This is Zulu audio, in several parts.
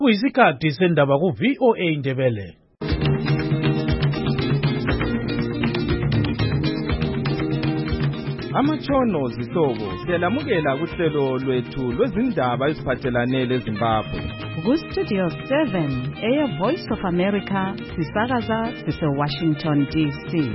Kuyisikhathi sendaba ku-VOA Indebele. Amatshono zihlobo siyalamukela kuhlelo lwethu lwezindaba eziphathelane leZimbabwe. Ku-Studio 7 Voice of America sisakaza sise-Washington DC.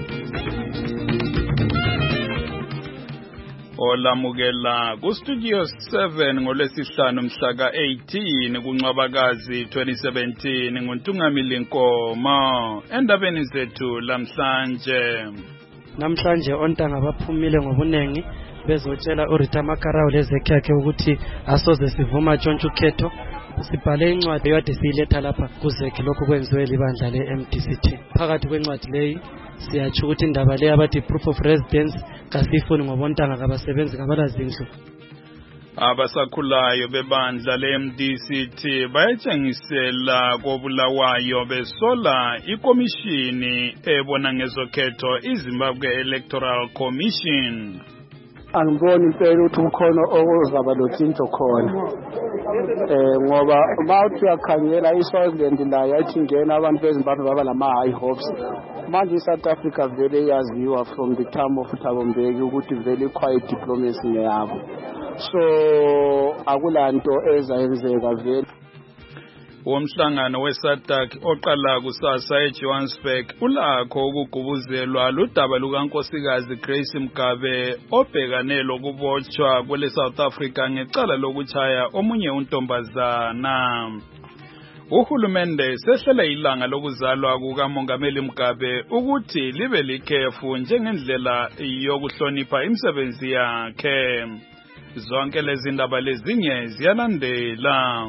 Olamukela ku-Studio 7 ngolwesihlanu mhla ka-18 kuNcwabakazi 2017 nguNtungamili Nkomo. Endabeni zethu namhlanje ontanga baphumile ngobunengi bezotshela uRita Makarau lezekhe yakhe ukuthi asoze sivuma tshontsha ukhetho. Sibhale incwadi yade siyiletha lapha kuzekhe lokho kwenziwe libandla le-MDCT. Phakathi kwencwadi leyi siyatsho ukuthi indaba leyo abathi proof of residence kasifuni ngobontanga kabasebenzi kabalazindlu. Abasakhulayo bebandla le-MDCT bayatshengisela kobulawayo besola ikomishini ebona ngezokhetho iZimbabwe Electoral Commission. Angiboni impela ukuthi ukhona okuzaba lotshintsho khona ngoba mawuthi uyakhangela iSwaziland la yathi ngena abantu beZimbabwe baba lama-high hopes. Manje iSouth Africa vele yaziwa from the time of Thabo Mbeki ukuthi vele quiet diplomacy ngeyabo, so akulanto ezayenzeka vele. Umhlangano weSADC oqala kusasa eJohannesburg ulakho ukugubuzelwa ludaba lukaNkosikazi Grace Mugabe obhekane lokubotshwa kwele South Africa ngecala lokuchaya omunye untombazana. Uhulumende sehlela ilanga lokuzalwa kukaMongameli Mugabe ukuthi libe likhefu njengendlela yokuhlonipha imisebenzi yakhe. Zonke lezi ndaba lezinye ziyalandela.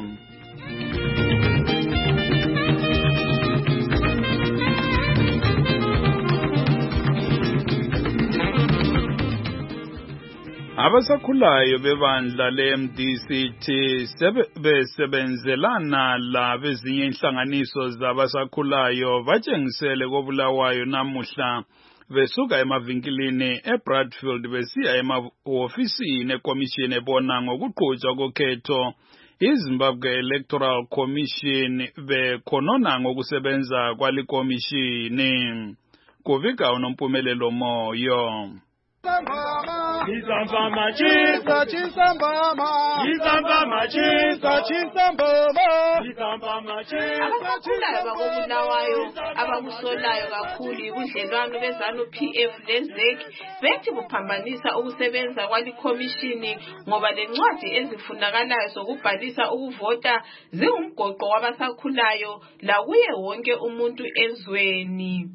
Abasakhulayo bebandla le-MDCT besebenzelana labezinye inhlanganiso zabasakhulayo batshengisele kobulawayo namuhla besuka emavinkilini eBradfield besiya emahofisini ekomishini ebona ngokuqhutshwa kokhetho iZimbabwe Electoral Commission bekhonona ngokusebenza kwalikomishini. Kuvika uNompumelelo Moyo. Abasakhulayo bakobulawayo abakusolayo kakhulu ubudlelwano beZANU-PF leZEC bethi buphambanisa ukusebenza kwalikomishini ngoba lencwadi ezifunakalayo zokubhalisa ukuvota zingumgoqo wabasakhulayo lakuye wonke umuntu ezweni.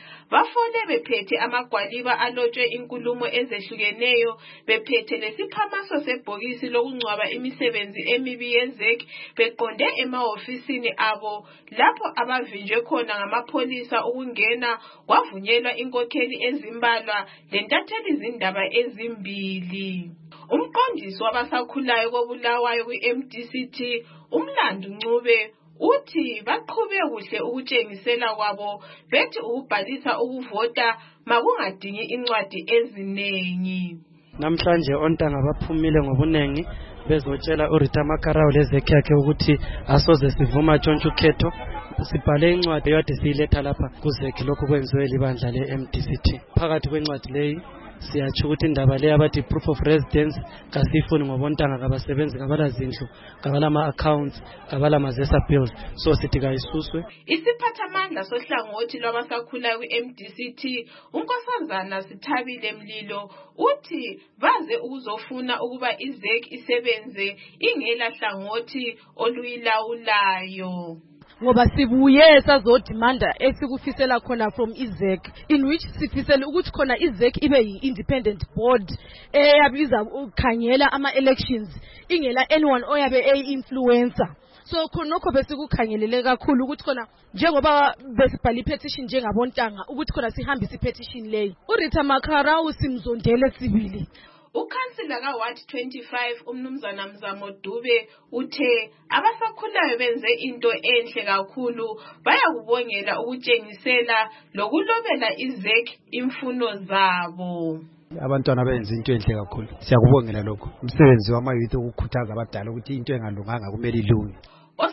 Bafone bephethe amagwaliba alotshwe inkulumo ezehlukeneyo bephethe lesiphamaso sebhokisi lokungcwaba imisebenzi emibi yeZEC beqonde emahofisini abo lapho abavinjwe khona ngamapholisa ukungena kwavunyelwa inkokheli ezimbalwa lentatheli zindaba ezimbili. Umqondisi wabasakhulayo kobulawayo kwi-MDCT uMlando Ncube uthi baqhube kuhle ukutshengisela kwabo bethi ukubhalisa ukuvota makungadingi incwadi eziningi. Namhlanje ontanga baphumile ngobunengi bezotshela uRita Makarau lezekhe yakhe ukuthi asoze sivuma tshontsha ukhetho. Sibhale incwadi yade siyiletha lapha kuzekhe lokho kwenziwe libandla le-MDCT. Phakathi kwencwadi leyi siyatsho ukuthi indaba leyo abathi proof of residence kasifuni ngobontanga kabasebenzi kabalazindlu kabalama-accounts kabalamazesa bills, so sithi kayisuswe. Isiphathamandla sohlangothi lwabasakhulayo kwi-MDCT uNkosazana Sithabile Mlilo uthi baze ukuzofuna ukuba iZEC isebenze ingela hlangothi oluyilawulayo. Ngoba sibuye sazodimanda esikufisela khona from iZEC, in which sifisela ukuthi khona iZEC ibe yi-independent board eyabiza ukukhangela ama-elections ingela anyone oyabe eyi-influencer. So khonokho besikukhangelele kakhulu ukuthi khona njengoba besibhala i-petition njengabontanga ukuthi khona sihambise i-petition leyi. uRita Makarau simzondele sibili. Ukhansila kaWard 25 umnumzana Mzamo Dube uthe abasakhulayo benze into enhle kakhulu bayakubongela ukutshengisela lokulobela iZEC imfuno zabo. Abantwana benze into enhle kakhulu. Siyakubongela lokho. Umsebenzi wama-youth ukukhuthaza abadala ukuthi into engalunganga kumele ilunge. Osakhulayo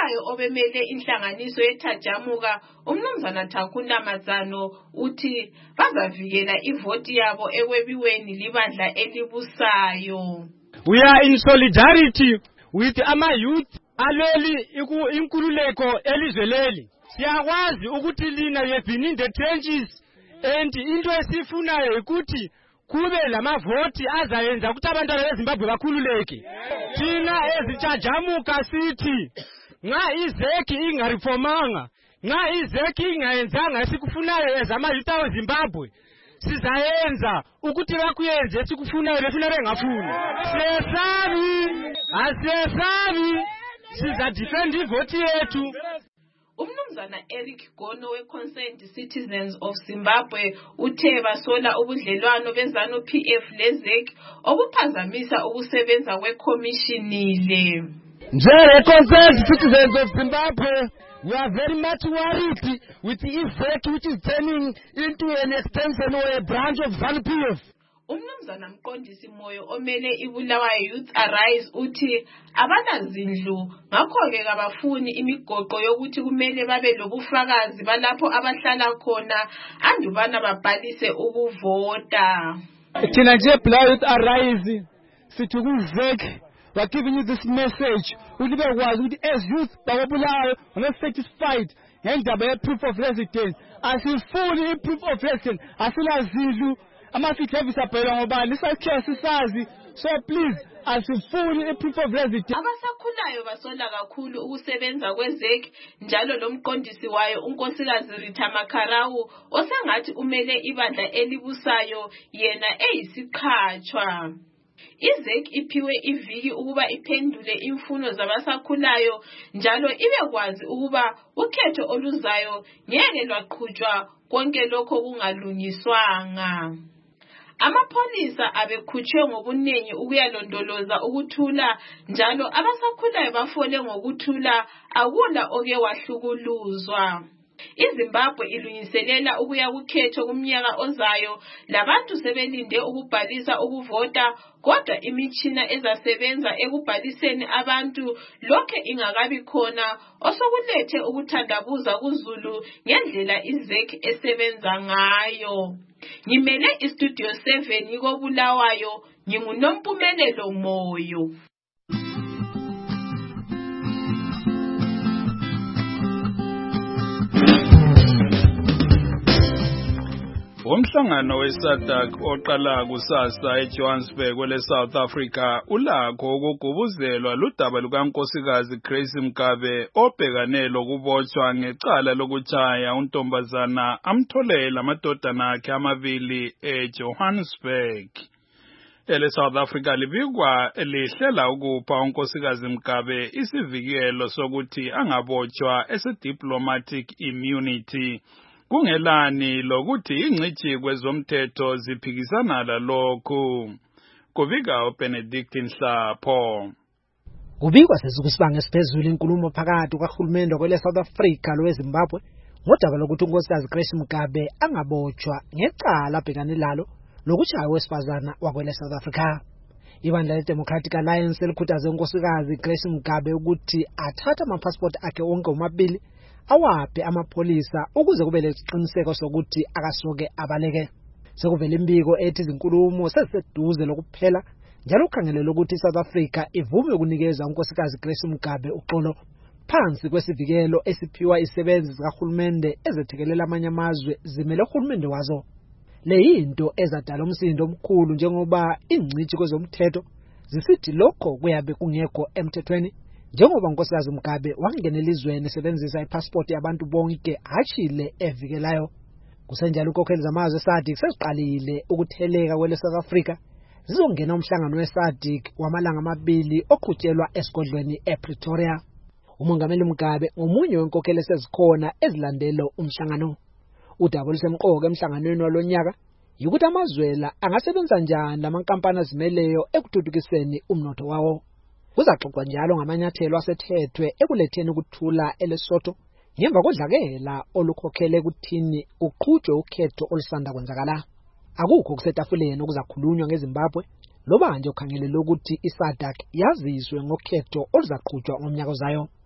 osakhulayo obemele inhlanganiso yeThajamuka umnumzana Thakunda Mazano uthi bazavikela ivoti yabo ekwebiweni libandla elibusayo. We are in solidarity with ama youth aleli inkululeko elizwe leli. Siyakwazi ukuthi lina you've been in the trenches and into esifunayo ukuthi kube lamavoti azayenza ukuthi abantwana beZimbabwe bakhululeke. Thina eziThajamuka sithi nxa izeki ingareformanga, nxa izeki ingayenzanga esikufunayo ezama youth eZimbabwe, sizayenza ukuthi bakuyenze esikufunayo befuna bengafuni. Asiyesabi, siza defend ivoti yethu. Umnumzana Eric Gono we-Concerned Citizens of Zimbabwe uthe basola ubudlelwano beZanu PF leZEC obuphazamisa ukusebenza kwekhomishini le. Concerned Citizens of Zimbabwe, we are very much worried with the ZEC which is turning into an extension or a branch of ZANU PF. Umnumzana Mqondisi Moyo omele iBulawayo Youth Arise uthi abanazindlu ngakho-ke kabafuni imigoqo yokuthi kumele babe lobufakazi balapho abahlala khona andubana babhalise ukuvota. Thina nje Bulawayo Youth Arise sithi kuZEC, we are giving you this message ukuthi bekwazi ukuthi as youth bakoBulawayo are satisfied ngendaba ye-proof of residence. Asifuni i-proof of residence, asilazindlu ama-affidavits abhalwa ngobani isakhiwo sisazi. So please asifuni i-proof of residence. Abasakhulayo basola kakhulu ukusebenza kweZEC njalo lomqondisi wayo unkosikazi Rita Makarau osengathi umele ibandla elibusayo yena eyisiqhatshwa. iZEC iphiwe iviki ukuba iphendule imfuno zabasakhulayo njalo ibekwazi ukuba ukhetho oluzayo ngeke lwaqhutshwa konke lokho kungalungiswanga. Amapholisa abekhutshwe ngobuningi ukuyalondoloza ukuthula njalo abasakhulayo bafole ngokuthula akula oke wahlukuluzwa. iZimbabwe ilungiselela ukuya kukhetho kumnyaka ozayo labantu sebelinde ukubhalisa ukuvota kodwa imitshina ezasebenza ekubhaliseni abantu lokho ingakabi khona osokulethe ukuthandabuza kuZulu ngendlela iZEC esebenza ngayo. Ngimele iStudio 7 koBulawayo nginguNompumelelo Moyo. Umhlangano weSADC oqala kusasa eJohannesburg kwele-South Africa ulakho ukugubuzelwa ludaba lukankosikazi Grace Mgabe obhekane lokubotshwa ngecala lokutshaya untombazana amtholela amadodana akhe amabili eJohannesburg. EleSouth Africa libikwa lihlela ukupha unkosikazi Mgabe isivikelo sokuthi angabotshwa esi-diplomatic immunity. Kungelani lokuthi ingcithi kwezomthetho ziphikisana lalokhu. Kubika uBenedict Nhlapho. Kubikwa sesukusibanga esiphezulu inkulumo phakathi kwaHulumende kwele-South Africa loweZimbabwe ngodaba lokuthi unkosikazi Grace Mgabe angabotshwa ngecala abhekane lalo lokutshaya owesifazana wakwele-South Africa. Ibandla le-Democratic Alliance elikhuthaze unkosikazi Grace Mgabe ukuthi athathe amapassport akhe onke omabili awaphe amapholisa ukuze kube lesiqiniseko sokuthi akasoke abaleke. Sekuvela imbiko ethi izinkulumo seziseduze lokuphela njalo ukhangelele ukuthi iSouth Africa ivume ukunikeza unkosikazi Grace Mgabe uxolo phansi kwesivikelo esiphiwa isebenzi zikahulumende ezethekelela amanye amazwe zimele uhulumende wazo. Le yinto ezadala umsindo omkhulu njengoba ingcithi kwezomthetho zisithi lokho kuyabe kungekho emthethweni njengoba unkosikazi Mgabe wangenela izweni esebenzisa ipassport yabantu bonke hashile evikelayo. Kusenjalo ukhokheli zamazwe SADC sesiqalile ukutheleka kwele-South Africa zizongena umhlangano weSADC wamalanga amabili oqhutshelwa esigodlweni ePretoria. Umongameli Mgabe ngomunye wenkokheli esezikhona ezilandela umhlangano. Udaba olusemqoka emhlanganweni walonyaka yukuthi amazwela angasebenza njani lamankampani azimeleyo ekuthuthukiseni umnotho wawo. Kuzaxoxwa njalo ngamanyathelo asethethwe ekuletheni ukuthula eLesotho ngemva kodlakela olukhokhele ekuthini uqhutshwe ukhetho olusanda kwenzakala. Akukho kusetafuleni okuzakhulunywa ngeZimbabwe loba nje ukhangelele ukuthi iSADC yaziswe ngokhetho oluzaqhutshwa ngomnyaka ozayo.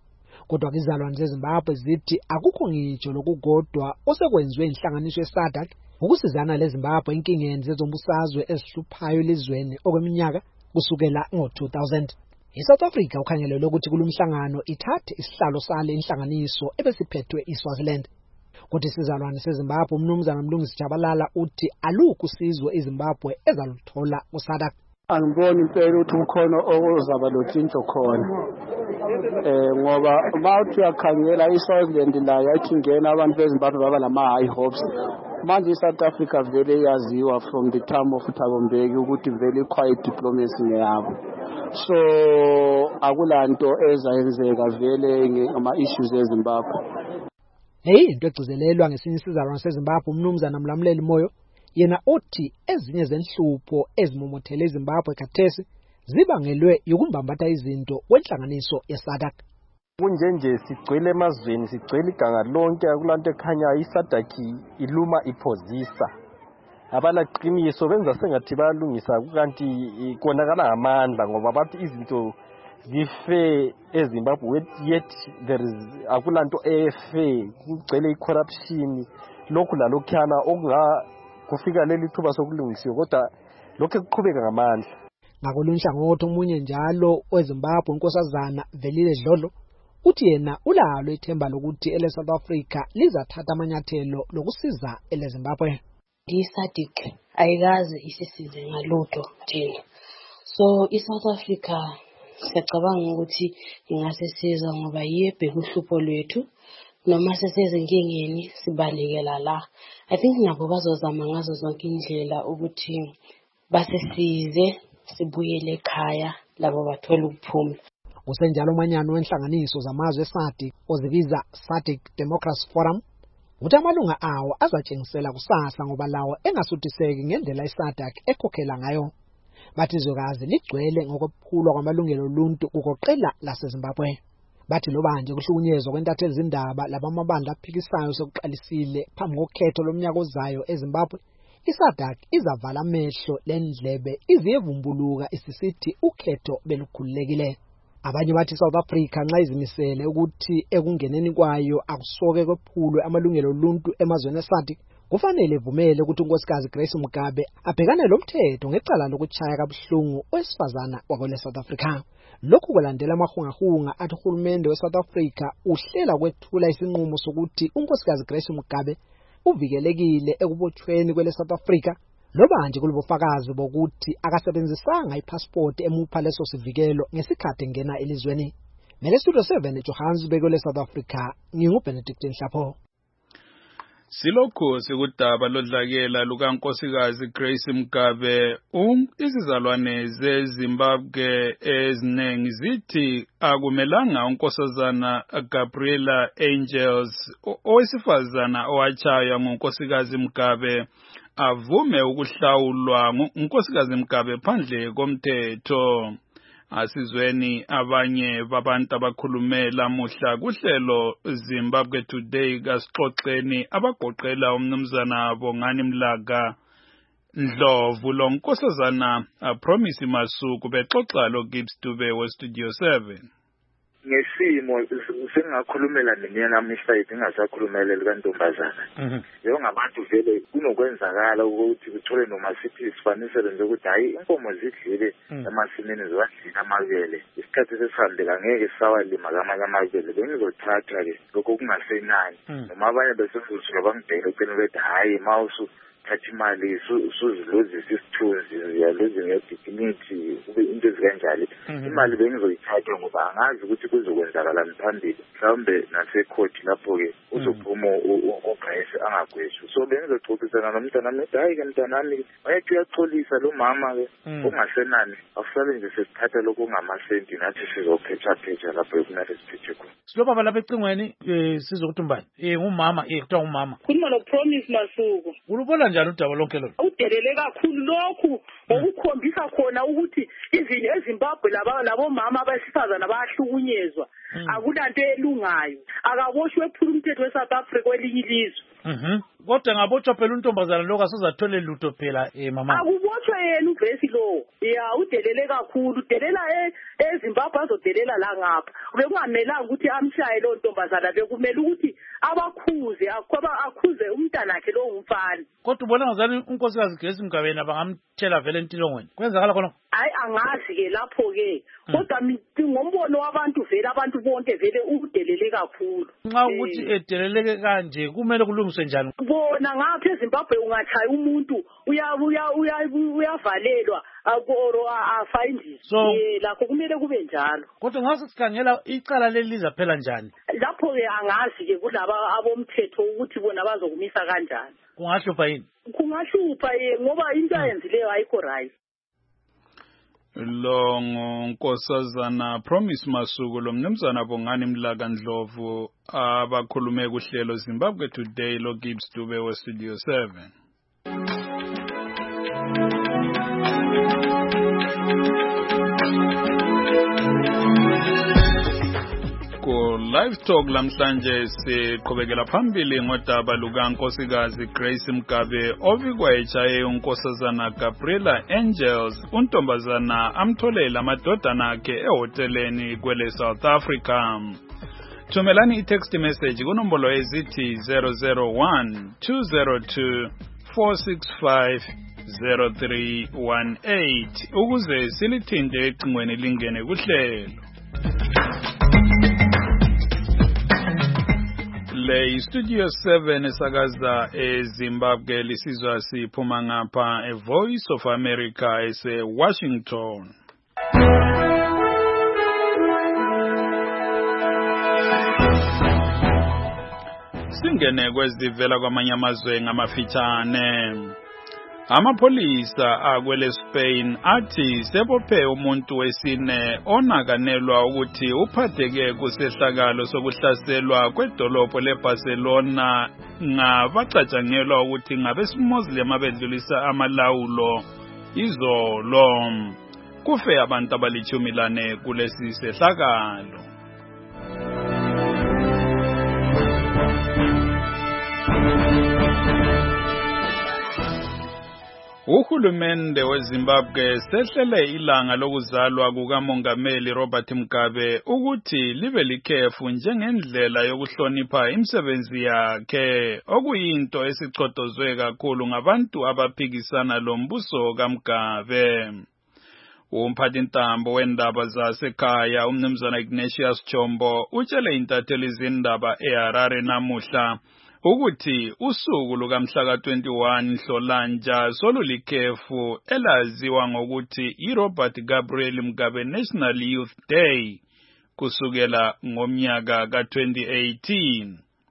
Kodwa izalwane zeZimbabwe zithi akukho ngitsho lokugodwa osekwenziwe inhlanganiso yeSADC ukusizana leZimbabwe enkingeni zezombusazwe ezihluphayo elizweni okweminyaka kusukela ngo-2000. ISouth Africa ukhangelelwe ukuthi kulomhlangano ithathe isihlalo sale inhlanganiso ebesiphethwe iSwaziland. Kodwa isizalwane seZimbabwe umnumzana Mlungisi Jabalala uthi alukho usizo iZimbabwe ezaluthola kuSADC. Angiboni impela ukuthi ukhona okuzaba lotshintsho khona. Ngoba mawuthi uyakhangela iSwaziland la yathi ngena abantu beZimbabwe baba lama-high hopes. Manje iSouth Africa vele yaziwa from the time of Thabo Mbeki ukuthi vele quiet diplomacy ngeyabo. So akulanto ezayenzeka vele ngama-issues eZimbabwe. Into egcizelelwa ngesinye isizalwane seZimbabwe umnumzana Mlamuleli Moyo yena othi ezinye zenhlupho ezimomothele eZimbabwe khathesi zibangelwe ukumbambatha izinto kwenhlanganiso yeSADC. Kunjenje sigcwele emazweni sigcwele iganga lonke akulanto ekhanya iSADC iluma iphozisa. Abalaqiniso benza sengathi bayalungisa kanti konakala ngamandla ngoba bathi izinto zife eZimbabwe yet there is akulanto efe kugcwele icorruption lokhu lalokhana kufika leli thuba sokulungisiwa kodwa lokho kuqhubeka ngamandla. Ngakolunhlangothi omunye njalo weZimbabwe unkosazana Velile Dlodlo uthi yena ulalo ithemba lokuthi eleSouth Africa lizathatha amanyathelo lokusiza eleZimbabwe. ISADC ayikaze isisize ngalutho thina. So iSouth Africa siyacabanga ukuthi ingasisiza ngoba yebheka uhlupho lwethu noma sesezinkingeni sibalekela la. I think nabo bazozama ngazo zonke indlela ukuthi basisize sibuyele ekhaya labo bathola ukuphumula. Kusenjalo umanyano wenhlanganiso zamazwe eSADC ozibiza SADC Democracy Forum uthi amalunga awo azatshengisela kusasa ngoba lawo engasuthiseki ngendlela iSADC ekhokhela ngayo. Bathi izwekazi ligcwele ngokuphulwa kwamalungelo oluntu kugoqela laseZimbabwe. Bathi loba nje kuhlukunyezwa kwentathe ezindaba labamabandla aphikisayo sokuqalisile phambi kokhetho lomnyaka ozayo eZimbabwe, iSADC izavala amehlo lendlebe iziyevumbuluka isisithi ukhetho belukhululekile. Abanye bathi South Africa nxa izimisele ukuthi ekungeneni kwayo akusoke kwephulwe amalungelo oluntu emazweni eSADC, kufanele ivumele ukuthi unkosikazi Grace Mugabe abhekane lomthetho ngecala lokuchaya kabuhlungu owesifazana wakwele South Africa. Lokhu kulandela amahungahunga athi uhulumende weSouth Africa uhlela kwethula isinqumo sokuthi unkosikazi Grace Mugabe uvikelekile ekubotshweni kwele South Africa loba nje kulobufakazi bokuthi akasebenzisanga ipassport emupha leso sivikelo ngesikhathi engena elizweni. Mele Studio 7 eJohannesburg kwele South Africa nginguBenedict Nhlapho. Silokho sikudaba lodlakela lukankosikazi Grace Mugabe izizalwane zeZimbabwe eziningi zithi akumelanga unkosazana Gabriela Angels owesifazana owachaywa ngunkosikazi Mugabe avume ukuhlawulwa unkosikazi Mugabe phandle komthetho. Asizweni abanye babantu abakhulume lamuhla kuhlelo Zimbabwe Today kasixoxeni abagoqela umnumzana Bongani Mlaga Ndlovu lonkosazana Promise Masuku bexoxa lo Gibbs Dube weStudio 7. Ngesimo sengakhulumela nemina mhlawumbe ingasakhulumela likantombazana. Yebo ngabantu vele kunokwenzakala ukuthi kuthole noma sithi sifanisele nje ukuthi hayi inkomo zidlile emasimini ziwadlina amabele. Isikhathi sesihambela ngeke sawalima kamanye amabele bengizothatha ke lokho kungasenani. Noma abanye besefuzile bangibheka eceleni bethi hayi mawusu thatha imali usuzilozisa isithunzi uyalozi ngedignity kube into ezikanjalo. Imali bengizoyithatha ngoba angazi ukuthi kuzokwenzakala phambili mhlawumbe nasecourt lapho ke uzophuma uGrace angagweshu. So bengizoxoxisana nomntana ethi hayi ke mntanami wayethi uyaxolisa lo mama ke ongasenani akusale nje sesithatha lokho ongamasenti nathi sizophetha lapho ekumele siphethe khona. Siloba lapha ecingweni sizokuthi umbani ngumama kuthiwa umama khuluma lo Promise Masuku. Ulubona njani udaba lonke lolu? Udelele kakhulu lokhu okukhombisa khona ukuthi even eZimbabwe labo mama abesifazana bayahlukunyezwa akulanto elungayo akaboshwe ephula umthetho weSouth Africa kwelinye ilizwe kodwa ngabotshwa phela untombazana lokho asozathole lutho phela mama akubotshwe yena uvesi lo udelele kakhulu udelela eZimbabwe azodelela la ngapha bekungamelanga ukuthi amshaye lo ntombazana bekumele ukuthi akhuze umntanakhe lo umfana kodwa ubona ngazani unkosikazi Grace Mgabeni bangamthela vele entilongweni kwenzakala khona hayi angazi ke lapho ke kodwa ngombono wabantu vele abantu bonke vele udelele kakhulu nxa ukuthi edeleleke kanje kumele kulungiswe njani bona ngapha eZimbabwe ungathaya umuntu uyavalelwa akoro afayindiswa lakho kumele kube njalo kodwa ngase sikhangela icala leliza phela njani lapho ke angazi ke kulaba abomthetho ukuthi bona bazokumisa kanjani kungahlupha yini kungahlupha ngoba into ayenzileyo ayikho right lo ngunkosazana Promise Masuku lo mnumzana Bongani Mlaka Ndlovu abakhulume kuhlelo Zimbabwe Today lo Gibbs Dube we Studio 7 Live Talk lamhlanje siqhubekela phambili ngodaba lukankosikazi Grace Mgabe ovikwa echaye unkosazana Gabriela Angels untombazana amtholela amadodana akhe ehoteleni kwele South Africa. Thumelani i-text message kunombolo ezithi 001 202 465 0318 ukuze silithinte ecingweni lingene kuhlelo. Le Studio 7 esakaza eZimbabwe lisizwa siphuma ngapha Voice of America ese Washington. Singene kwezivela kwamanye amazwe ngamafitshane. Amapholisa akwele Spain athi sebophe umuntu wesine onakanelwa ukuthi uphatheke kusehlakalo sokuhlaselwa kwedolobho leBarcelona ngabacatshangelwa ukuthi ngabeSmuslim abedlulisa amalawulo izolo. Kufe abantu abali-14 kulesi sehlakalo. Uhulumende weZimbabwe sehlele ilanga lokuzalwa kukamongameli Robert Mugabe ukuthi libe likhefu njengendlela yokuhlonipha imisebenzi yakhe okuyinto esichotozwe kakhulu ngabantu abaphikisana lombuso kaMugabe. Umphathintambo wendaba zasekhaya umnumzana Ignatius Chombo utshele intatheli zindaba eHarare namuhla ukuthi usuku lukamhla ka-21 Nhlolanja solulikhefu elaziwa ngokuthi iRobert Gabriel Mugabe National Youth Day kusukela ngomnyaka ka-2018.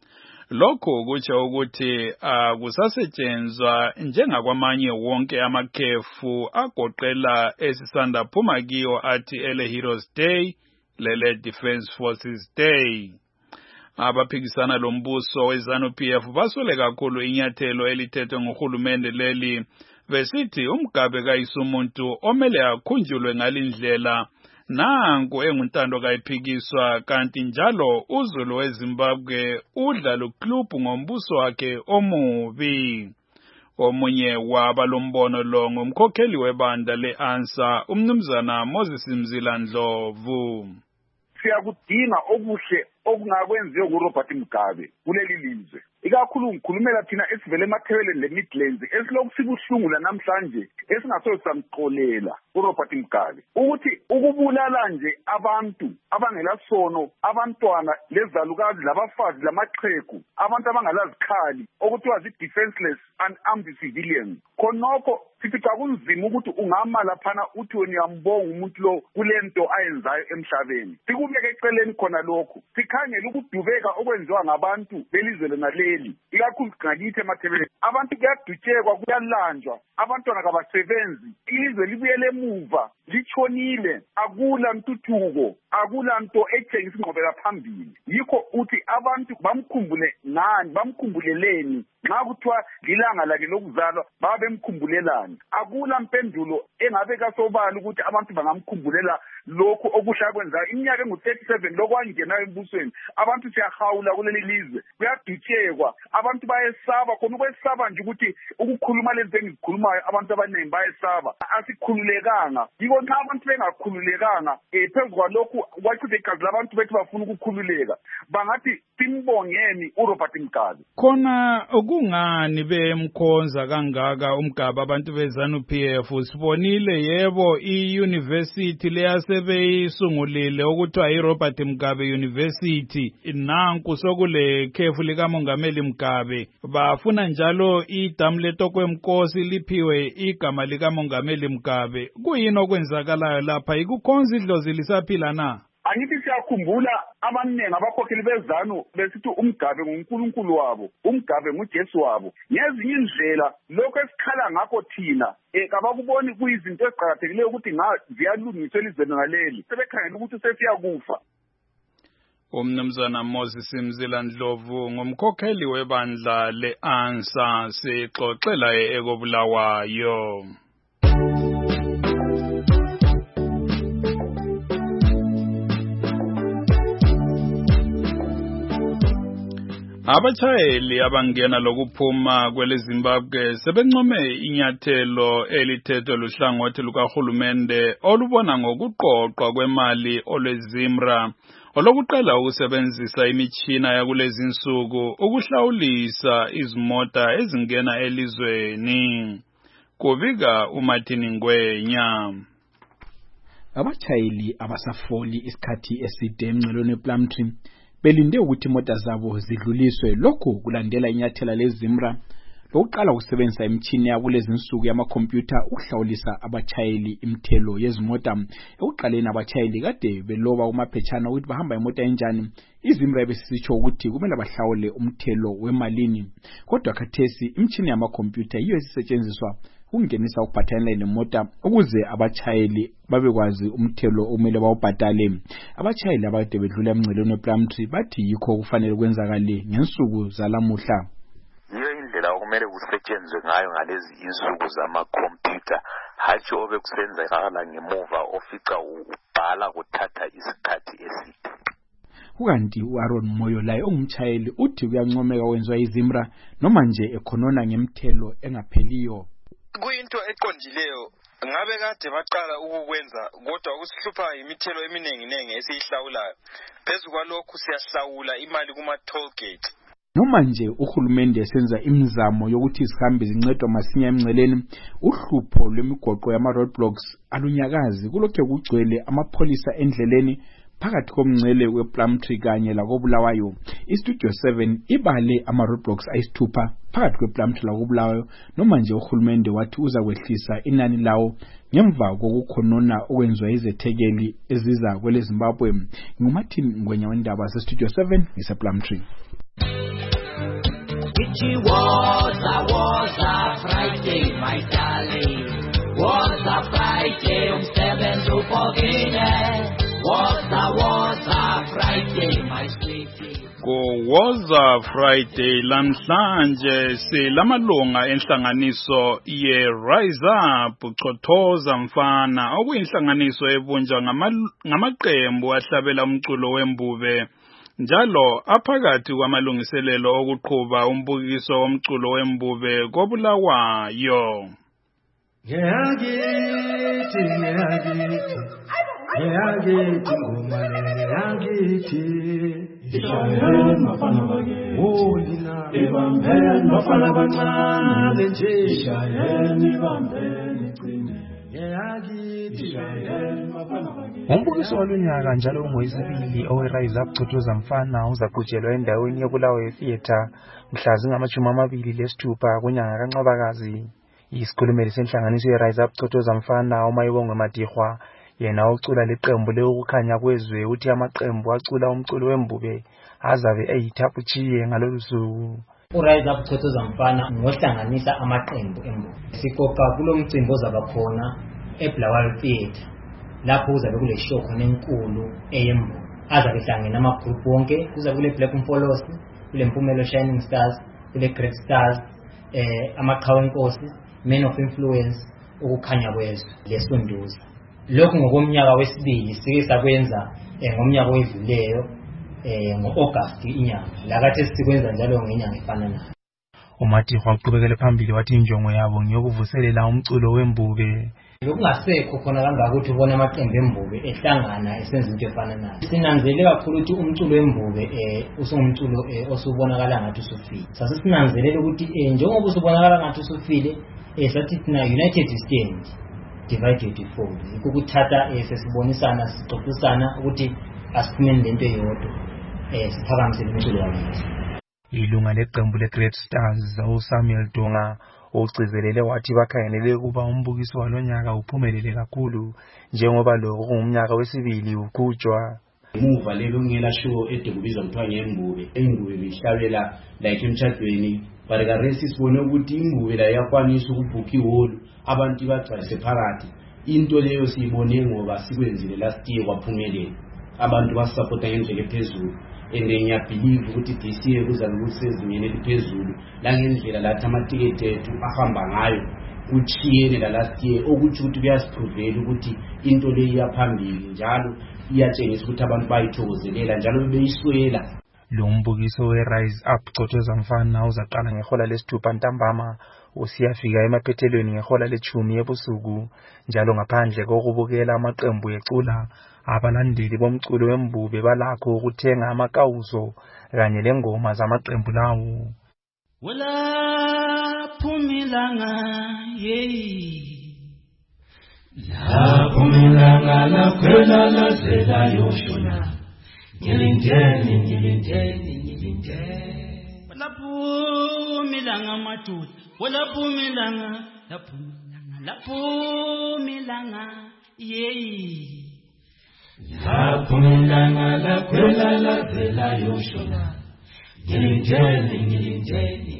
Lokho kutsho ukuthi akusasetshenzwa njengakwamanye wonke amakhefu agoqela esisanda phuma kiyo athi ele Heroes Day lele Defence Forces Day. Abaphikisana lombuso weZANU-PF basole kakhulu inyathelo elithethwe nguhulumende leli besithi uMugabe kayisumuntu omele akhunjulwe ngalindlela nanku enguntando kayiphikiswa kanti njalo uzulu weZimbabwe udla luklubhu ngombuso wakhe omubi. Omunye wabalombono lo ngumkhokheli webandla leANSA umnumzana Moses Mzila Ndlovu. Siyakudinga okuhle okungakwenziwe nguRobert Mugabe kuleli lizwe ikakhulu ngikhulumela thina esivele emathebeleni leMidlands esilokhu sibuhlungu namhlanje esingasoze samxolela uRobert Mugabe ukuthi ukubulala nje abantu abangelasono abantwana lezalukazi labafazi lamaqhegu abantu abangalazikhali okuthiwa zi-defenseless and armed civilians khonokho sithi xa kunzima ukuthi ungama laphana uthi wena uyambonga umuntu lo kulento ayenzayo emhlabeni sikubeke eceleni khona lokho sikhangela ukudubeka okwenziwa ngabantu belizwe lona leli ikakhulu ngakithi emathebeleni abantu kuyadutshekwa kuyalanjwa abantwana kabasebenzi ilizwe libuyele emuva litshonile akula ntuthuko akula nto etshengisa ingqubekela phambili yikho uthi abantu bamkhumbule ngani bamkhumbuleleni nxa kuthiwa lilanga lakhe lokuzalwa babemkhumbulelani. Akula mpendulo engabe kasobala ukuthi abantu bangamkhumbulela lokhu okuhla kwenza iminyaka engu-37 lokhu angenayo embusweni. Abantu siyahawula kuleli lizwe, kuyadutshekwa, abantu bayesaba, khona ukwesaba nje ukuthi ukukhuluma lezi engizikhulumayo abantu abaningi bayesaba. Asikhululekanga, yiko nxa abantu bengakhululekanga phezu kwalokhu kwachitha igazi labantu bethu bafuna ukukhululeka, bangathi simbongeni uRobert Mugabe. Khona okungani bemkhonza kangaka uMgabe abantu beZANU-PF? Sibonile yebo i-university leyasebeyisungulile okuthiwa iRobert Mugabe University, nanku sokule khefu likaMongameli Mugabe. Bafuna njalo idamu leTokwe-Nkosi liphiwe igama likaMongameli Mugabe. Kuyini okwenzakalayo lapha? Ikukhonza idlozi lisaphila na? Angithi siyakhumbula abaningi abakhokheli beZANU besithi uMgabe nguNkulunkulu wabo, uMgabe nguJesu wabo. Ngezinye indlela lokho esikhala ngakho thina kabakuboni kuyizinto eziqhakathekileyo ukuthi ziyalungiswa elizweni ngaleli, sebekhangela ukuthi sesiyakufa. Umnumzana Moses Mzila Ndlovu ngumkhokheli webandla le-ANSA, sixoxela eKobulawayo. Abatshayeli abangena lokuphuma kwele Zimbabwe sebencome inyathelo elithethwe luhlangothi lukahulumende olubona ngokuqoqwa kwemali olweZIMRA olokuqala ukusebenzisa imitshina yakulezi insuku ukuhlawulisa izimota ezingena elizweni. Kubika uMartin Ngwenya. Abatshayeli abasafoli isikhathi eside emncelweni ePlumtree belinde ukuthi imota zabo zidluliswe, lokhu kulandela inyathela leZIMRA lokuqala ukusebenzisa imitshini yakulezi insuku yamakhompyutha ukuhlawulisa abatshayeli imithelo yezimota. Ekuqaleni abatshayeli kade beloba kumaphetshana ukuthi bahamba imota enjani, iZIMRA besisitsho ukuthi kumele bahlawule umthelo wemalini. Kodwa khathesi imitshini yamakhompyutha yiyo esisetshenziswa ukungenisa ukuphathelana nemota ukuze abatshayeli babekwazi umthelo omele bawubhatale. Abatshayeli abade bedlula emncelweni wePlumtree bathi yikho kufanele kwenzakale ngensuku zalamuhla. Yiyo indlela okumele kusetshenzwe ngayo ngalezi insuku zamakhompyutha, hatshi obekusenzakala ngemuva ofica ubhala kuthatha isikhathi eside. Kukanti uAaron Moyo laye ongumtshayeli uthi kuyancomeka kwenziwa iZIMRA noma nje ekhonona ngemthelo engapheliyo. Kuyinto eqondileyo, ngabe kade baqala ukukwenza kodwa kusihlupha imithelo eminenginengi esiyihlawulayo. Phezu kwalokhu siyahlawula imali kuma-toll gate. Noma nje uhulumende esenza imizamo yokuthi izihambi zincedwe masinya emnceleni, uhlupho lwemigoqo yama-roadblocks alunyakazi kulokho kugcwele amapholisa endleleni phakathi komngcele wePlumtree kanye lakoBulawayo. iStudio 7 ibale ama-roadblocks ayisithupha phakathi kwePlumtree lakoBulawayo, noma nje uhulumende wathi uza kwehlisa inani lawo ngemva kokukhonona okwenziwa izethekeli eziza kwele Zimbabwe. NguMartin Ngwenya wendaba zeStudio 7 ngisePlumtree. It was a Friday, my darling. Was a Friday, umsebenzi upokile. Was a Friday, my sweetie. Was a Friday lamhlanje silamalunga enhlanganiso ye-Rise Up Chothoza Mfana okuyinhlanganiso ebunjwa ngamaqembu ahlabela umculo wembube njalo aphakathi kwamalungiselelo okuqhuba umbukiso womculo wembube koBulawayo. Umbukiso walonyaka njalo ungowesibili owe-Rise Up Chothoza Mfana uzaqhutshelwa endaweni yoBulawayo Theatre mhla zingama-26 kunyanga kaNcwabakazi. Isikhulumeli senhlanganiso ye-Rise Up Chothoza Mfana uMayibongwe Madihwa yena ocula leqembu lokukhanya kwezwe uthi amaqembu acula umculo wembube azabe eyithapuchiye ngalolu suku. uRise Up Chothoza Mfana ngohlanganisa amaqembu embube. Sikoka kulo mcimbi ozaba khona eBulawayo Theatre lapho uzabe kule show khona enkulu eyembube. Azabe hlangene amagroup wonke, kuzabe kule Black Mfolosi, kule Mpumelo Shining Stars, kule Great Stars amaqhawe enkosi men of influence ukukhanya kwezwe lesunduza. Lokhu ngokomnyaka wesibili sike sakwenza ngomnyaka owedluleyo ngo-August inyanga lakathi sikwenza njalo ngenyanga efananayo. uMatihwa uqhubekele phambili wathi injongo yabo ngiyokuvuselela umculo wembube. Lokungasekho khona kangaka ukuthi ubona amaqembu embube ehlangana esenza into efananayo. Sinanzelele kakhulu ukuthi umculo wembube usungumculo osubonakala ngathi usufile. Sase sinanzelele ukuthi njengoba usubonakala ngathi usufile sathi thina United Stand divided we fall. Ukuthatha sesibonisana sixoxisana ukuthi asiphumeni lento eyodwa siphakamisele umculo wakithi. Ilunga leqembu leGreat Stars uSamuel Dunga ugcizelele wathi bakhangelele kuba umbukiso walonyaka uphumelele kakhulu njengoba lo kungumnyaka wesibili ugujwa. Emuva lelo ngela show edekubiza kuthiwa ngembube engube bihlabela like emtshadweni but karesi sibone ukuthi imbube la yakwanisa ukubhuka ihall abantu bagcwalise phakathi. Into leyo siyibone ngoba sikwenzile last year kwaphumelela abantu basupporta ngendlela ephezulu and ngiyabelieve ukuthi this year kuzabe kusezingeni eliphezulu la ngendlela lathi amatiketi ethu ahamba ngayo kuchiyene la last year okuthi ukuthi kuyasipruvela ukuthi into leyo iyaphambili njalo iyatshengisa ukuthi abantu bayithokozelela njalo beyiswela. Lo mbukiso we-Rise Up Cothoza Mfana uzaqala ngehola lesithupha ntambama usiyafika emaphethelweni ngehola le-10 ebusuku njalo ngaphandle kokubukela amaqembu ecula abalandeli bomculo wembube balakho ukuthenga amakawuzo kanye lengoma zamaqembu lawo. Wala phumilanga la phumilanga la kwela la zela yoshona Nilindeni wala phumilanga madudu wala phumilanga la phumilanga la phumilanga la kwela la zela yoshona Nilindeni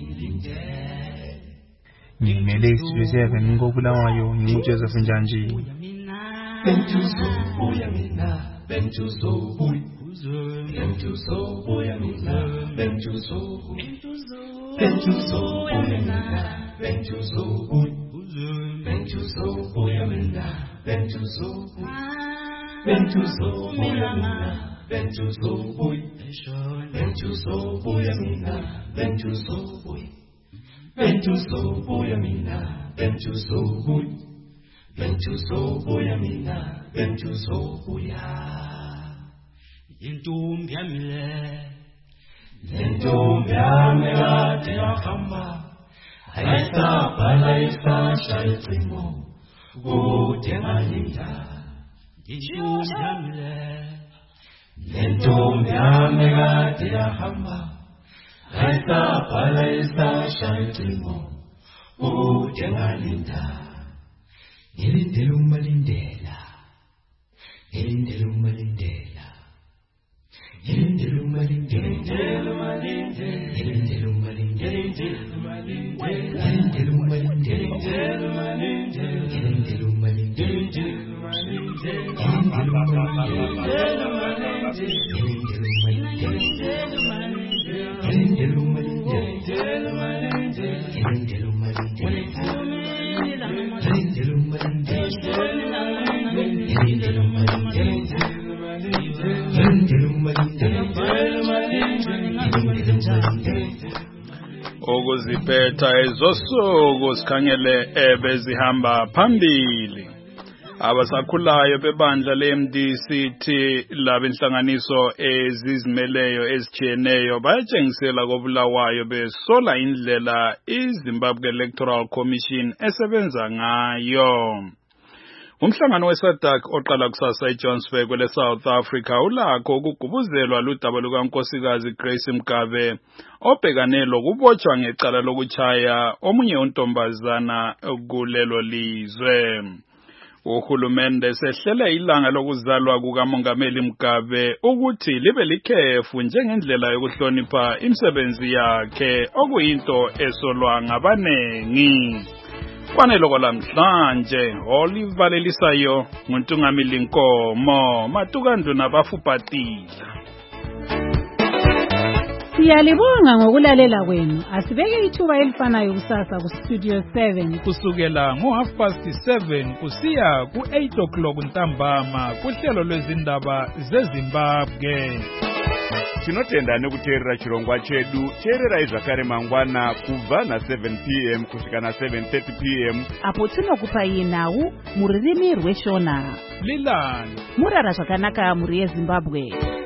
Ngimele isizwe 7 ngobulawayo ngimuJoseph Njanji. Bentuzo buya mina bentuzo buya Bentuzo buya mina bentuzo Bentuzo buya mina bentuzo Bentuzo buya mina bentuzo Bentuzo buya mina bentuzo Bentuzo buya mina bentuzo Bentuzo buya mina bentuzo Bentuzo buya mina bentuzo buya Intumbi yami kade yahamba ayisabhala isasha icingo kude ngalinda Intumbi yami kade yahamba ayisabhala isasha icingo kude ngalinda Nilindele umalindela Nilindele umalindela Nilindele umalindela Nilindele umalindela Nilindele umalindela Nilindele umalindela Nilindele Okuziphetha ezosuku sikhangele ebezihamba phambili abasakhulayo bebandla leMDCT labenhlanganiso ezizimeleyo ezijiyeneyo bayatshengisela kobulawayo besola indlela iZimbabwe Electoral Commission esebenza ngayo. Umhlangano weSADC oqala kusasa eJohannesburg leSouth Africa ulakho ukugubuzelwa ludaba lukaNkosikazi Grace Mgabe obhekane lokubotshwa ngecala lokuchaya omunye untombazana kulelo lizwe. Uhulumende sehlele ilanga lokuzalwa kukaMongameli Mgabe ukuthi libe likhefu njengendlela yokuhlonipha imisebenzi yakhe okuyinto esolwa ngabanengi. Kwanelo kwalamhlanje olivalelisayo nguNtungamili Nkomo matukandu nabafupatila. Siyalibonga ngokulalela kwenu. Asibeke ithuba elifanayo kusasa ku Studio 7 kusukela ngo7:30 kusiya ku8 ntambama kuhlelo lwezindaba zeZimbabwe. Tinotenda nekuteerera chirongwa chedu. Teererai zvakare mangwana kubva na7 p.m. kusvika na7:30 p.m. apo tinokupai nhau mururimi rweShona. Lilani murara zvakanaka muri yeZimbabwe.